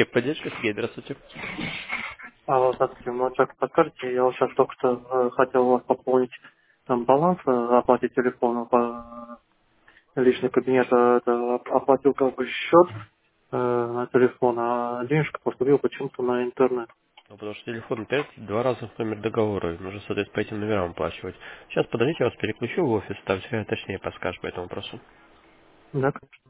Техподдержка, Сергей, здравствуйте. Здравствуйте, так подскажите, я вот сейчас только что хотел у вас пополнить там баланс, оплатить телефон, личный кабинет, это оплатил как бы счет на телефон, а денежка поступила почему-то на интернет. Ну, потому что телефон опять два раза в номер договора, и нужно, соответственно, по этим номерам оплачивать. Сейчас, подождите, я вас переключу в офис, там все точнее подскажет по этому вопросу. Да,